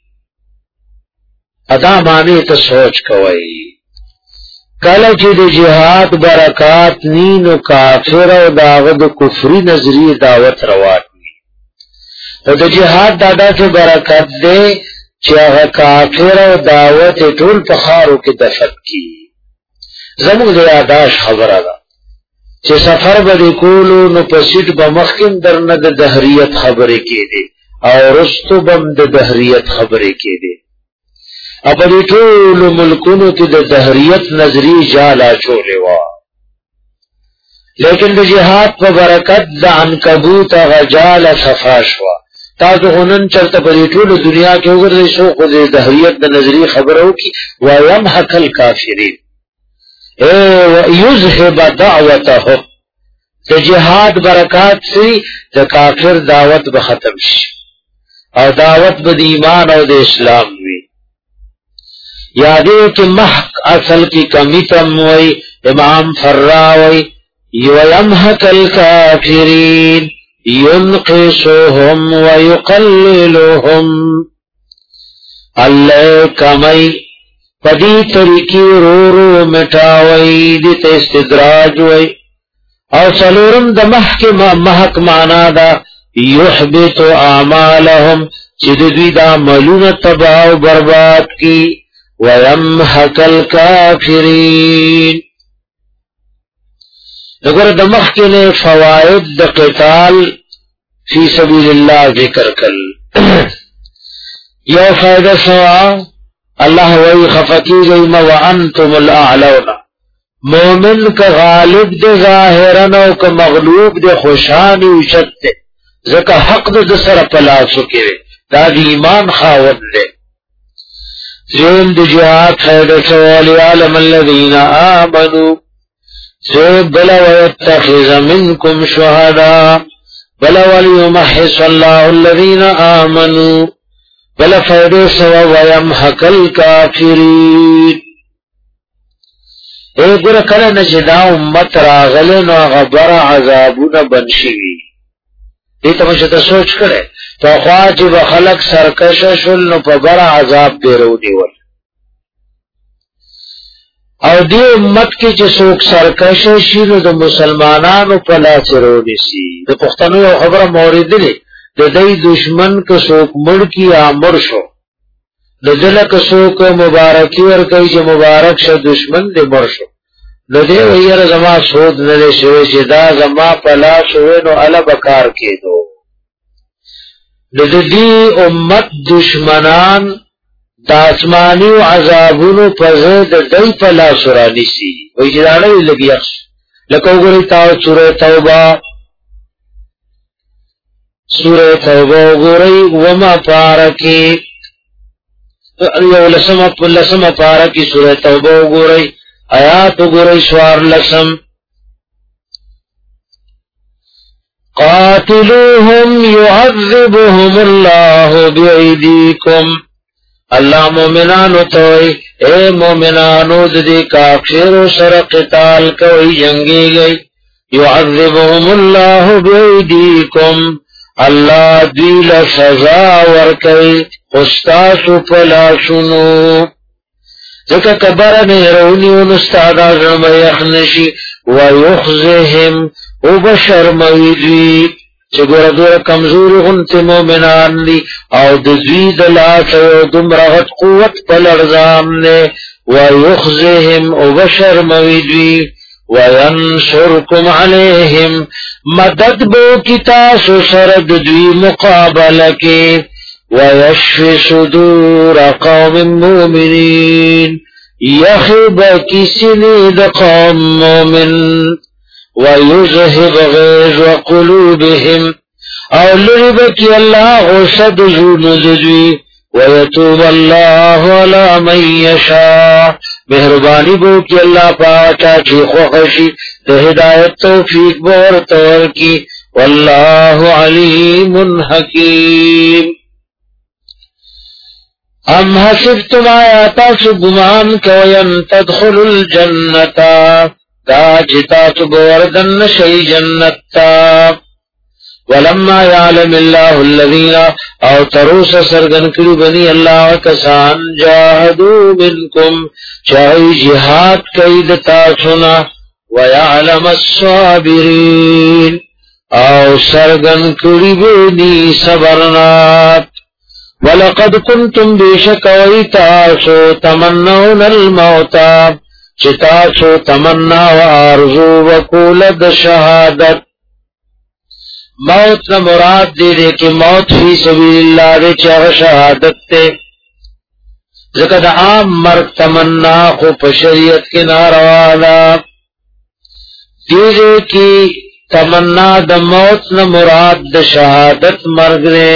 ادا مانے تا سوچ کوئی کله چې د جهاد برکات نینو کافر او داغه د کفری نظری دعوت روان وي او د جهاد دادا څخه برکت دی چې هغه کافر او دعوت ټول په خارو کې دفن کی زموږ د یاداش خبره ده چې سفر به کولو نو په سیټ به مخکیم درنه د دهریت خبرې کېدي او رستو بم د دهریت خبرې کېدي اپنی ټول ملکونو کې د دهریت نظری جالا چولې وا لیکن د جهاد په برکت د عنکبوت غجال صفاش وا تاسو هنن چرته په ټول دنیا کې وګورئ شو خو د دهریت د نظری خبرو کې ويمحق الکافرین یذهب دعوته د جهاد برکات سي د کافر دعوت به ختم شي او دعوت به د ایمان او د اسلام وي یادے کہ محق اصل کی کمی تموئی امام فراوی یمحق الکافرین ینقصهم ویقللهم اللہ کمی پدی طریقی رو رو مٹاوئی دیت استدراج وی او سلورم دا محق مانا دا یحبط اعمالهم چدوی دا ملون تباو برباد کی وَيَمْحَقَ الْكَافِرِينَ اگر دمخ کے لئے فوائد دا قتال فی سبیل اللہ ذکر کل یو فائدہ سوا اللہ وی خفقی گئیم وَأَنْتُمُ الْأَعْلَوْنَ مومن کا غالب دے ظاہرن او کا مغلوب دے خوشانی وشت دے ذکا حق دے سر پلاسو کے دا دی ایمان خاون دے زین دی جہاد خیدہ سوالی عالم الذین آمنوا زید بلا ویتخذ منکم شہداء بلا ولیمحص اللہ الذین آمنوا بلا فیدہ سوا ویمحق الکافرین ایک گرہ کلن جدا امت راغلن و غبر عذابون بنشیوی دیتا مجھتا سوچ کرے تو خواہ چی بخلق سرکش شل نو پا برا عذاب دیرو دیول او دی امت کی چی سوک سرکش شیلو دا مسلمانانو پلا سرونی سی دا پختنو یو خبر مورد لی دا دی دشمن کا سوک مڑ کی آمر شو دا دل کا سوک مبارکی ورکی چی مبارک شا دشمن دی مر شو نو دې ویره زما سود نه شوی چې دا زما پلا شوی نو الا بکار کېدو. نو دې امت دشمنان د آسمانی عذابونو په زید دای پلا سورانی سي وای چې دا نه لګي لکه وګورئ تاسو سورۃ توبه وګورئ وما پارکی یو لسمه پارکی سورۃ توبه وګورئ آیات وګورئ سوار لسم قاتلوهم يعذبهم الله بأيديكم اللہ مومنانو توئی اے مومنانو ددی کافرو سر قتال کوئی جنگی گئی يعذبهم الله بأيديكم اللہ دیل سزا ورکی استاسو پلاشنو ذکا کبر نیرونیو نستادا زرم یخنشی ویخزهم او بشرمویدوی چه گوره دور کمزوری غنت مومنان دی او دزوی دلاس او دمرغت قوت پلرزام نے ویخزهم او بشرمویدوی وینصرکم علیہم مدد بو کی تاسو سرد دوی مقابلہ کے ویشفی صدور قوم مومنین یخب کسی نید قوم مومن ویزہب غیظ قلوبهم او لربکی اللہ غصد زوندوی ویتوب اللہ علی من یشاء مہربانی بو کی اللہ پاچا چی خوخشی ہدایت توفیق بور طور کی واللہ علیم حکیم ام حسبتم آیاتا سو گمان کوین تدخل الجنتا دا جتا تو بوردن شئی جنتا ولما يعلم الله الذين او تروس سرگن کری بنی اللہ کسان جاہدو منکم چاہی جہاد قید تاسنا ويعلم الصابرین او سرگن کری بنی صبرنات ولقد كنتم بشك ويتاسو تمنون الموتا چتاسو تمنا وارزو وکولد شہادت موت نہ مراد دے کہ موت فی سبیل اللہ دے چاہ شہادت تے ذکر عام مرگ تمنا خو پشریعت کے ناروانا دے کی تمنا دا موت نہ مراد دا شہادت مرگ دے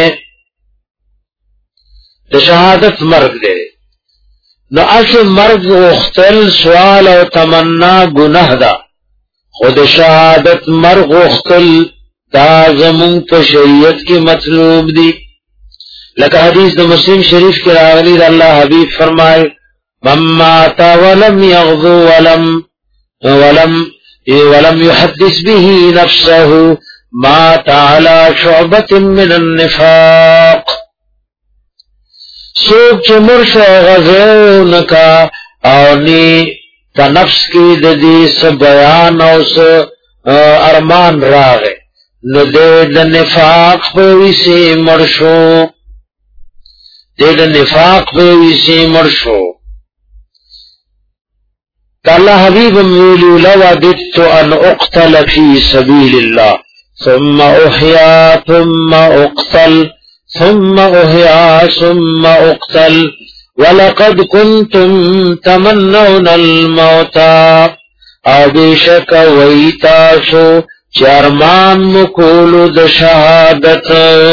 دا شہادت مرگ دے نو اصل مرگ اختل سوال و تمنا گناہ دا خود شہادت مرگ اختل دا زمون په شریعت کی مطلوب دی لکه حدیث د مسلم شریف کې راغلی د الله حبیب فرمائے من مات ولم يغزو ولم يحدث به نفسه مات على شعبة من النفاق سوک چه مرشو غزو نکا او نی پا نفس کی ددیس بیان او سو ارمان راغے نو دے دا نفاق پوی سی مرشو دے دا نفاق پوی سی مرشو کہ اللہ حبیب مولیو لوددت ان اقتل فی سبیل اللہ ثم احیا ثم اقتل ثم احیا ثم اقتل ولقد کنتم تمنون الموتا او بیشک ویتاسو چارمان مکولو د شہادت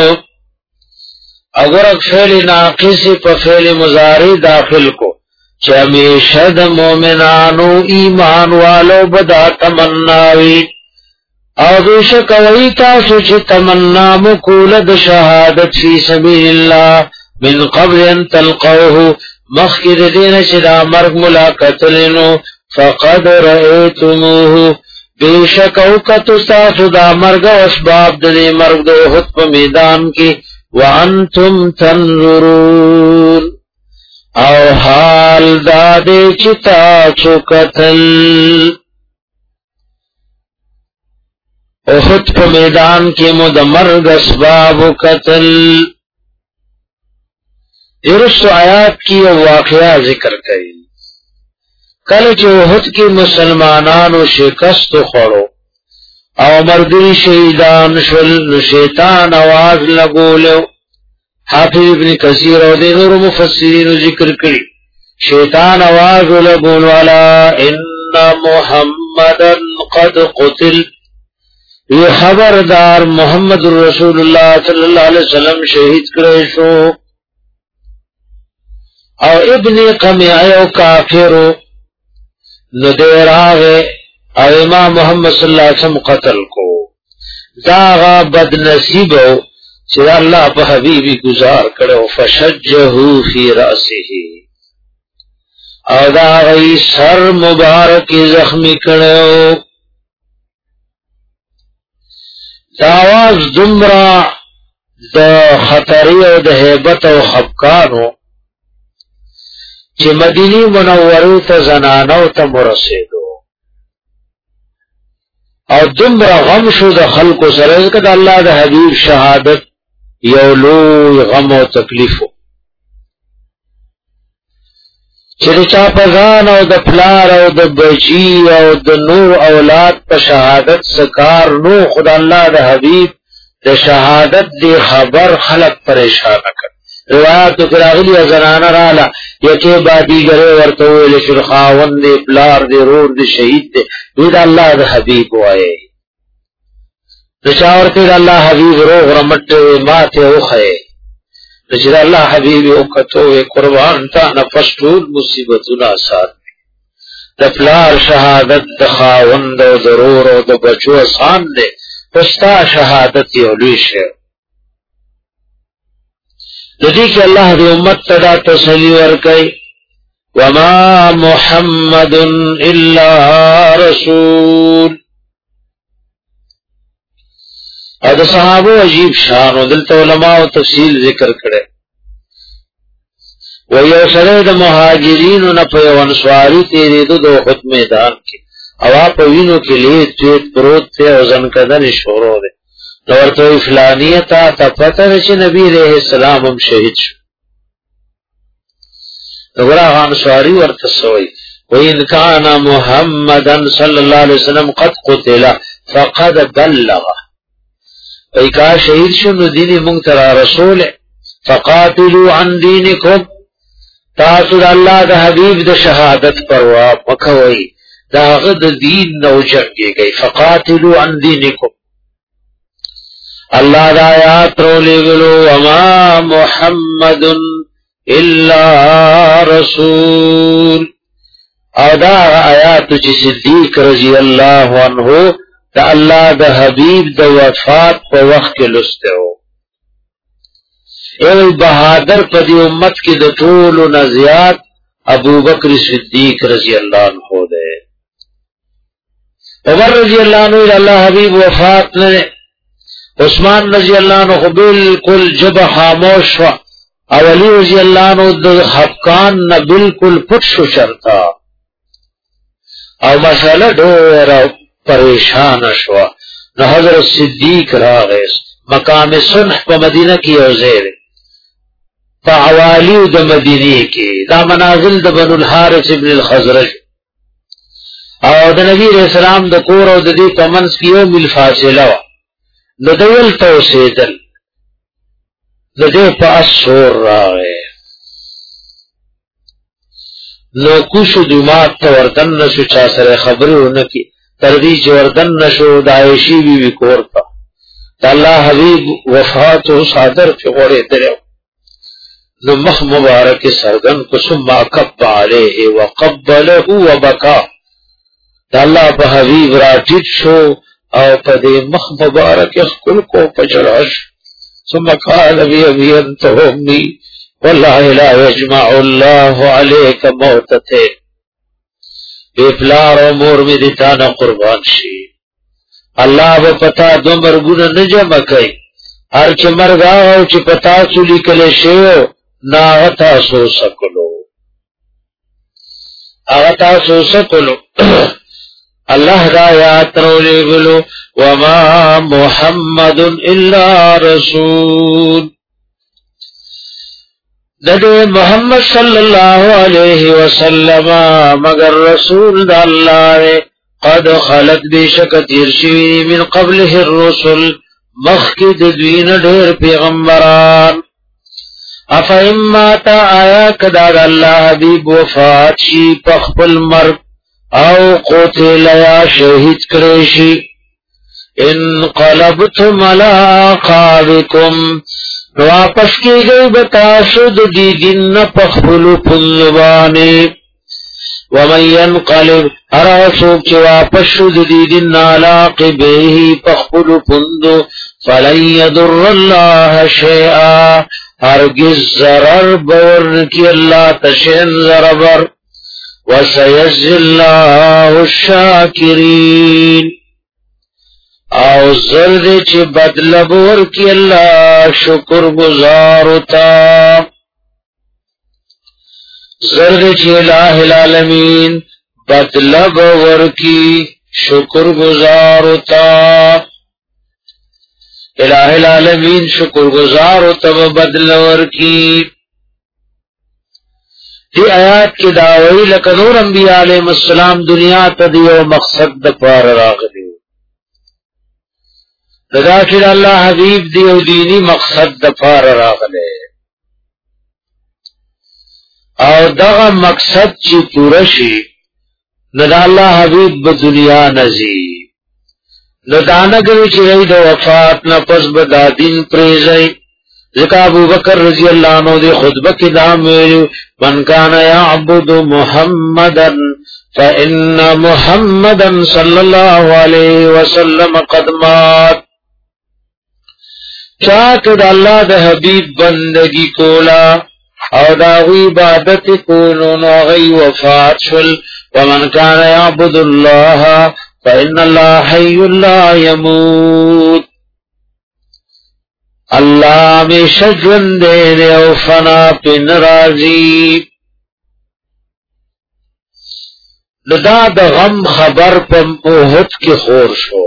اگر فعل ناقص پا فعل مضارع داخل کو چمیشہ د مومنانو ایمان والو بدا تمناوی او بیشک ویتاسو چی تمنا مکول د شہادت فی سبیل اللہ من قبل ان تلقوه مخکر دین چدا مرگ ملاقات لنو فقد رأیتموه بیشک اوقت استاسو دا مرگ و اسباب دلی مرگ دو خود پا میدان کی وانتم تنظرون او حال دادے چتا چکتل خود پا میدان کی مد مرگ اسباب قتل ارس آیات کی واقعہ ذکر کری کله چې احد کې مسلمانانو شکست خوړو او مرګري شهیدان شول نو شیطان आवाज لګولو حافظ ابن کثیر او د نور مفسرین ذکر کړي شیطان आवाज لګولو الا ان محمدن قد قتل یہ خبردار محمد رسول اللہ صلی اللہ علیہ وسلم شہید کړي شو او ابن قمیع او کافرو نو دیراغه او امام محمد صلی اللہ علیہ وسلم قتل کو داغا بد نصیب چې الله په حبیبی گزار کړو فشجه فی راسه او دا غي سر مبارک زخمی کړو داواز دمرا د خطری او د هیبت او خفقانو چې مدینی منوره ته زنانو ته مرسیدو او دمرا غم شو د خلکو سره کده الله د حبیب شهادت یو لوی غم او تکلیفو چې چا پزان او د پلار او د بچی او د نور اولاد په شهادت سکار نو خدای الله د حبیب د شهادت دی خبر خلق پریشان کړ روایت کراغلی زنانه رااله یکه بادیګره ورته ویل شرخاون دی پلار دی رور دی شهید دی دا الله د حبیب وایي رچاورته د الله حبیب روغ رمټ ماته اوخه چې الله حبیب او کته قربان تا نفس ټول مصیبتونه آسان د پلار شهادت د خاوند او ضرور او د بچو آسان دي پستا شهادت یو لوی شی د دې کې الله د امت ته تسلی ورکړي وما محمد الا رسول او د صحابه عجیب شان او دلته علماء او تفصیل ذکر کړي و یو سره د مهاجرینو نه په انصاری تیرېدو د خود میدان کې او په وینو کې لیت چیت پروت ته او ځن کدن شروع ده نو ورته فلانیه ته پته چې نبی رحم السلام هم شهید شو وګوره انصاری ورته سوې وان کان محمدن صلی الله علیه وسلم قد قتل فقد بلغ ایکا شهید شو نو دین مونږ تر رسول فقاتلوا عن دینکم تاسو الله د حبیب د شهادت پروا وکوي داغه د دین نو جنگيږي فقاتلوا عن دینکم الله د آیات رولېګلو وما محمد الا رسول او دا آیات چې صدیق رضی الله عنه دا الله د حبیب د وفات په وخت کې لسته و ای بہادر په دې امت کې د ټولو نزيات ابو بکر صدیق رضی الله عنه ده عمر رضی الله عنه الله حبیب وفات نه عثمان رضی الله عنه بالکل جب خاموش و او علی رضی الله عنه د خفقان نه بالکل پټ شو چرتا او مساله ډېر پریشان شو نو حضرت صدیق راغی مقام صلح په مدینه کې اوزیر په حوالی د مدینه کې دا منازل د بنو الحارث ابن الخزرج او د نبی رسول الله د کور او د دې کمنس کې یو مل فاصله و نو دول توسیدل د دې په اسور راغی نو کوشو جمعه ته وردن نشو چا سره خبرونه کی تردی جوردن نشو دایشی بی بی کورتا اللہ حبیب وفات و صادر فی غوری درو نو مخ مبارک سرگن کو ثم اکب علیه وقبله وبکا اللہ پا حبیب راجد شو او پا دی مخ مبارک اخکل کو پجراش ثم قال بی ابی انت امی واللہ لا یجمع اللہ علیک موتتے بے پلار و مور میں دیتا نا قربان شی اللہ با پتا دو مرگونا نجمع کئی ہر چه مرگ آو چه پتا سولی کلے شیو نا آغتا سو سکلو آغتا سو سکلو اللہ دا یاد رولے گلو وما محمد الا رسول ندے محمد صلی اللہ علیہ وسلم مگر رسول دا اللہ رے قد خلت بیشک تیر شوی من قبله الرسل مخکد دوین دیر پیغمبران افا اماتا آیا کداد اللہ حبیب وفات شی پخپل مرد او قتل یا شہید کریشی انقلبتم علی عقابکم واپس کی گئی بتاسد دی دن پخپل پنزبانی ومن ينقلب ارسوک چه واپس شد دی دن علی عقبیه پخپل پندو فلن يضر اللہ شیئا ہرگز ضرر بورن کی اللہ تشین ضربر وسيجزي الله الشاكرين او زرد چه بدل بور کی اللہ شکر گزارتا زرد چه الہ العالمین بدل بور کی شکر گزارتا الہ العالمین شکر گزارتا بدل بور کی دی آیات کی دعوی لکنور انبیاء علیہ السلام دنیا تدیو مقصد دپار راغلی داخل اللہ حبیب دیو دینی مقصد دپار راغلی او دغا مقصد چی پورشی ندا اللہ حبیب بدنیا نزی ندانگوی چی رئی دا وفات نپس بدا دین پریزئی ذکا ابو بکر رضی اللہ عنہ دی خطبہ کی دام ویلو من کان یعبد محمدا فإن محمدا صلی اللہ علیہ وسلم قد مات چاکد اللہ دا حبیب بندگی کولا او داغی عبادت کولو ناغی وفات شل ومن کان یعبد اللہ فإن اللہ حی لا یموت اللہ میں شجون دے او فنا پن رازی لدا دا غم خبر پم اوہد کی خور شو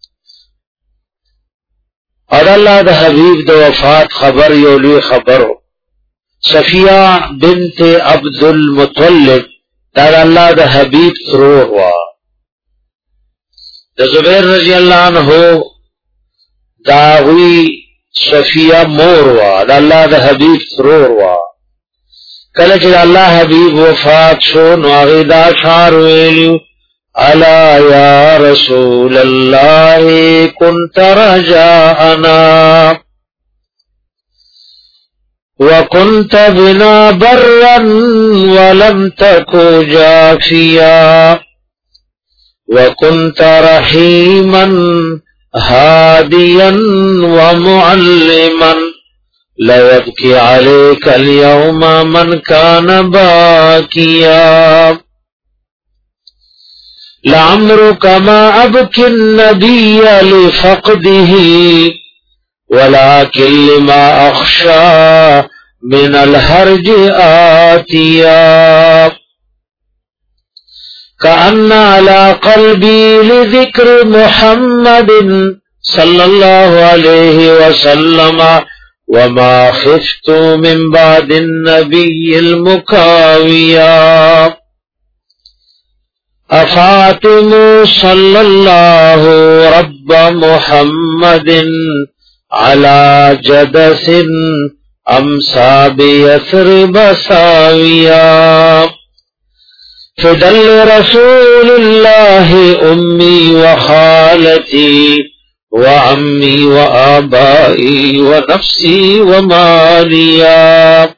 اور اللہ دا حبیب دا وفات خبر یولی خبر ہو صفیہ بنت عبد المطلب دا اللہ دا حبیب ترور ہوا دا زبیر رضی اللہ عنہ داوی صفیہ مور وا دا اللہ دا حبیب سرور وا کلچ دا اللہ حبیب وفات شو نواغیدہ شار ویلیو علا یا رسول اللہ کنت رجاءنا وکنت بنا برا ولم تکو جافیا وکنت رحیما هاديا ومعلما لا يبكي عليك اليوم من كان باكيا لعمرك ما أبكي النبي لفقده ولكن لما أخشى من الهرج آتيا كأن على قلبي لذكر محمد صلى الله عليه وسلم وما خفت من بعد النبي المكاويا أفاطم صلى الله رب محمد على جدس أمسى بيثرب ساويا فدل رسول الله أمي وخالتي وعمي وآبائي ونفسي وماليا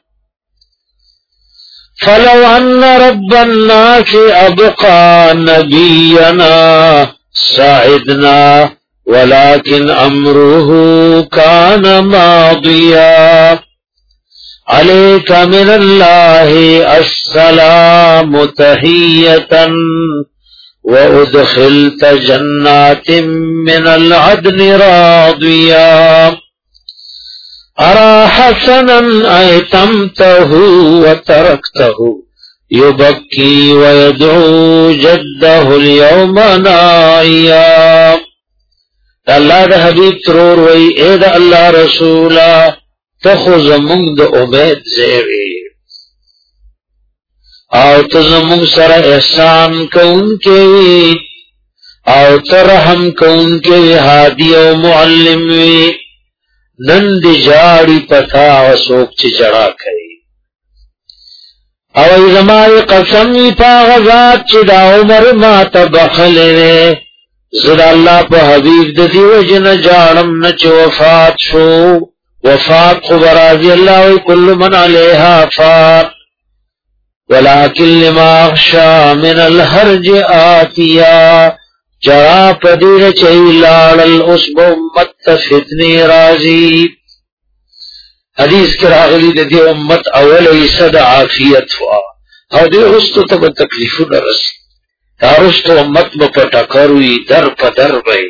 فلو أن رب الناس أبقى نبينا سعدنا ولكن أمره كان ماضيا عليك من الله السلام تحية وأدخلت جنات من العدن راضيا أرى حسنا أيتمته وتركته يبكي ويدعو جده اليوم نائيا اللہ دا حبیب ترور وی اے دا اللہ رسولا تخو زمونږ د امید زیوی او ته زمونږ سره احسان کوونکی وی او ترحم کوونکی وی هادي او معلم وی نن دی جاړي پتا او څوک چې جړا کوي او زمای قسم وی پاغه ذات چې دا عمر ما ته بخلې زړه الله په حبيب د دیو جن جانم نه چې وفات شو وفات خبر رضی الله کل من علیها فات ولكن لما اخشى من الحرج آتیا جرا پدیر چیلال الاسب امت فتنی رازی حدیث کی راغلی دی امت اول ایسد عافیت ہوا او دی رستو تب تکلیفو نرسی دارستو امت بپتا کروی در پدر بئی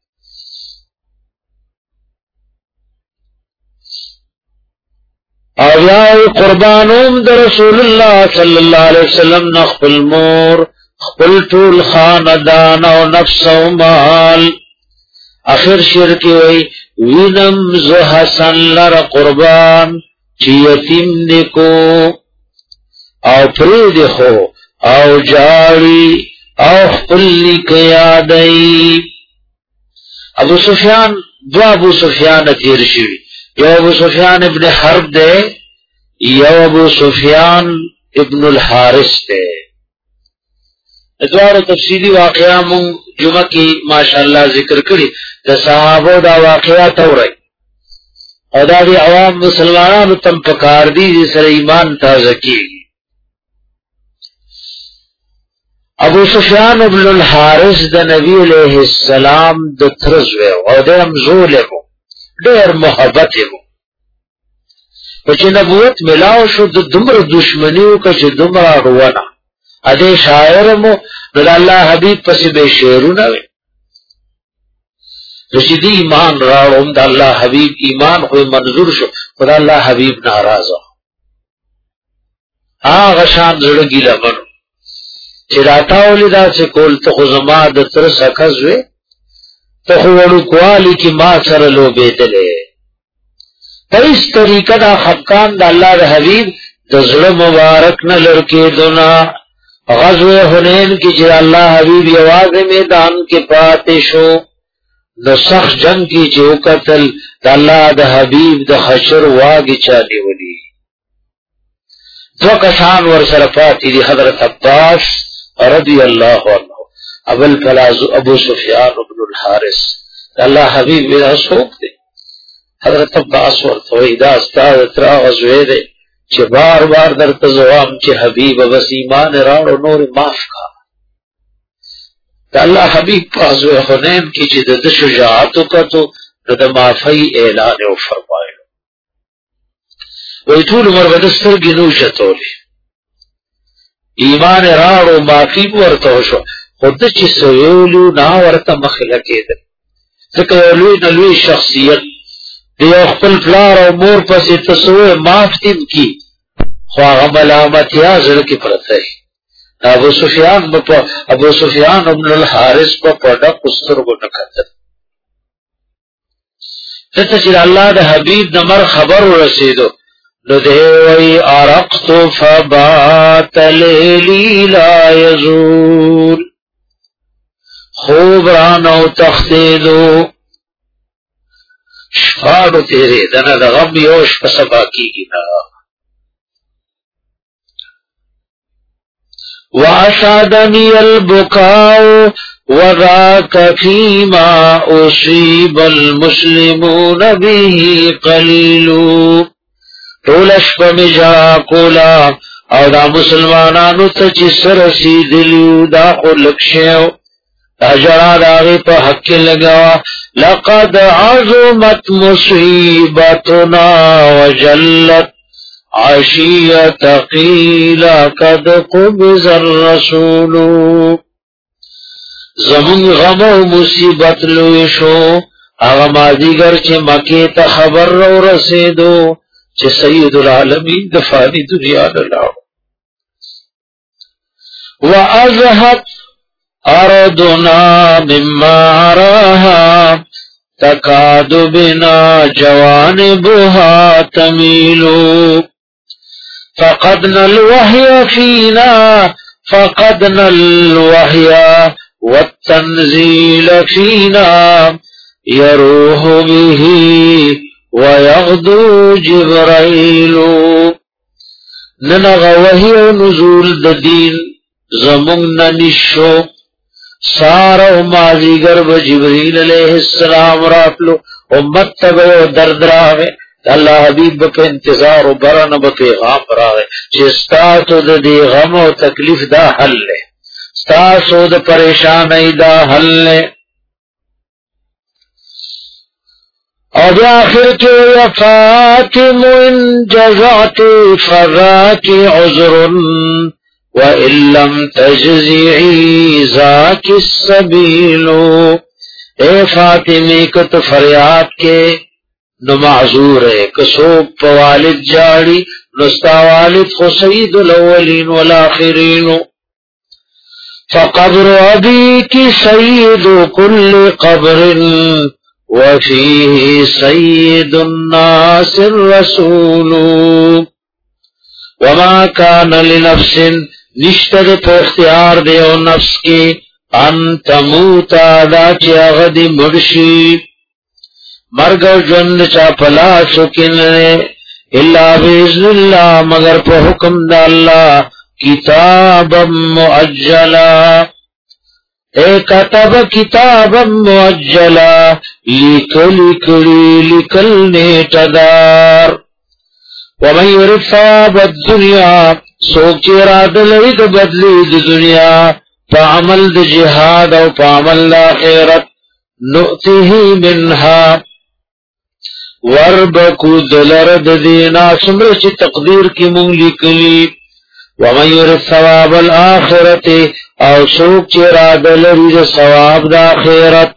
او یاوی قربانوم در رسول اللہ صلی اللہ علیہ وسلم نخپل مور خپل طول خاندان او نفس او مال آخر شرکی وی وینم زو حسن لر قربان چی یتیم نکو او پرید خو او جاری او خپل نک یادئی ابو سفیان دو ابو سفیان تیر شوی یو ابو سفیان ابن حرب دے یو ابو سفیان ابن الحارث دے ادوار تفصیلی واقعہ مون جمعہ کی ماشاءاللہ ذکر کری دا صحابو دا واقعہ تورائی او دا دی عوام مسلمانانو تم پکار دی جسر ایمان تازکی ابو سفیان ابن الحارث دا نبی علیہ السلام دا ترزوے او دا امزولے مو دیر محبت مو پچی نبوت ملاو شو دا دمر دشمنیو کچ دمر اغوانا ادے شاعر مو دا اللہ حبیب پسی بے شیرو نوے رشدی ایمان راڑو دا اللہ حبیب ایمان خوی منظور شو خدا اللہ حبیب ناراضا آغا شان زڑگی لمنو چی راتاولی دا سے کول تخو زما دا ترس اکزوے تخو وڑکوالی کی ما سر لو بیدلے تا اس طریقہ دا خفقان دا اللہ دا حبیب دا زڑ مبارک نہ لڑکے دونا غزوہ حنین کی جر اللہ حبیب یواز میدان کے پاتے شو دا سخت جنگ کی جو قتل دا اللہ دا حبیب دا خشر واگی چانے ولی دو کسان ورسرفاتی دی حضرت عباس رضی اللہ عنہ ابو سفیان ابن الحارث اللہ حبیب میرا سوک دے حضرت عباس ورطوئی دا استاد اترا غزوے دے چھ بار بار در تزوام چھ حبیب بس ایمان راڑ و نور معاف کا دا اللہ حبیب پازوے حنین کی چھ دا شجاعتو کا تو دا معافی اعلان و فرمائے وی طول عمر بدستر گنو شتولی ایمان راڑ و معافی ورطو شو خود چی سویولیو نا ورطا مخلقی در ذکر اولوی نلوی شخصیت دیو خپل پلار او مور پسی تسوی معاف تیم کی خواہ ملامتی آزر کی پرتے ابو سفیان ابن الحارث پا پڑا کستر کو نکتر تتا چیر اللہ دا حبیب نمر خبر رسیدو نو دیوئی عرقت فبات لیلی لا یزول خوب رانو تختیدو شفاڑو تیرے دنا دا غم یوش پسبا کی گنا واشادنی البکاو وذاک فیما اصیب المسلمون به قلیلو طولش پمجا کولا او دا مسلمانانو تچسر سیدلیو دا خلق شیو اجرا داغی پا حق لگا لقد عظمت مصیبتنا وجلت عشیت قیل قد قبض الرسول زمون غم و مصیبت لوشو اغم آدیگر چه مکی تا خبر رو رسیدو چه سید العالمین دفانی دنیا نلاو وازهت أرضنا مما راها تكاد بنا جوانبها تميل فقدنا الوحي والتنزيل فينا يروح به ويغدو جبرائيل ننغ وحي ونزول د دین زمون نشو سارا مازیگر و جبریل علیہ السلام راتلو امت تبو درد راوے اللہ حبیب پہ انتظار و برن با پیغام راوے چستاسو دا دی غم و تکلیف دا حل لے ستاسو دا پریشانی دا حل لے اور آخر کے فاتم ان جزعت فراک عذر وَإِن لَّمْ تَجْزِعِي ذَاكِ السَّبِيلُ اے فاطمے کو تو فریاد کے نو معذور ہے کسوب پا والد جاڑی نستا والد خو سید الاولین والآخرین فقبر ابیک سید کل قبر وفیہ سید الناس الرسول وما کان لنفس نشتد پا اختیار دے و نفس کی ان تموتا دا چی اغدی مرشی مرگ و جند چا پلا سکنے اللہ بیزن اللہ مگر پا حکم دا اللہ کتابا معجلا اے کتب کتابا معجلا لکل نیٹدار ومن یرد ثواب الدنیا سوک چی اراد لرد بدلی دی دنیا پا عمل دی جہاد او پا عمل دا خیرت نؤتیہی منہا وربکو دلرد دینا سمرچ تقدیر کی مونگ لکلی ومن یرد ثواب الاخرت او سوک چی اراد لرد ثواب دا خیرت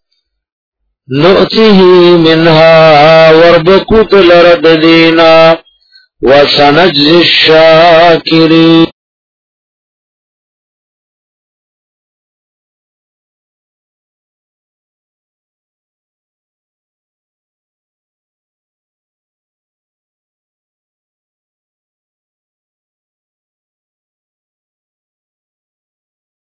نؤتیہی منہا وربکو دلرد دینا وسنجزي الشاكرين